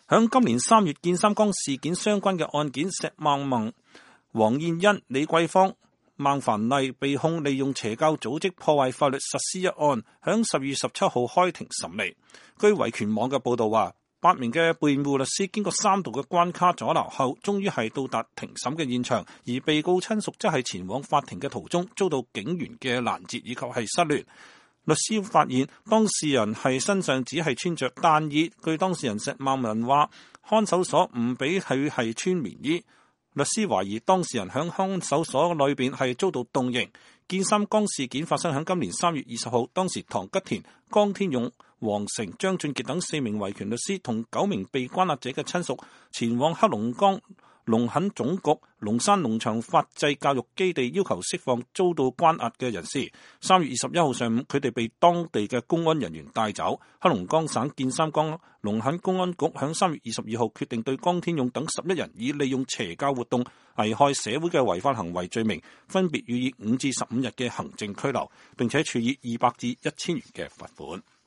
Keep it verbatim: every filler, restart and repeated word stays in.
響今年三月建三江事件相關嘅案件，石孟文、黃燕欣、李桂芳、孟凡麗被控利用邪教組織破壞法律實施一案，響十月十七號開庭審理。據維權網嘅報道話，八名嘅辯護律師經過三度嘅關卡阻撓後，終於係到達庭審嘅現場，而被告親屬則係前往法庭嘅途中遭到警員嘅攔截以及係失聯。律師發現當事人係身上只係穿着單衣，據當事人石孟文話，看守所唔俾佢係穿棉衣。律師懷疑當事人響看守所裏邊係遭到凍刑。建三江事件發生喺今年三月二十號，當時唐吉田、江天勇、黃成、張俊傑等四名維權律師同九名被關押者嘅親屬前往黑龍江農墾總局龍山農場法制教育基地，要求釋放遭到關押嘅人士。三月二十一號上午，佢哋被當地嘅公安人員帶走。黑龍江省建三江農墾公安局響三月二十二號決定對江天勇等十一人以利用邪教活動危害社會嘅違法行為罪名，分別予以五至十五日嘅行政拘留，並且處以二百至一千元嘅罰款。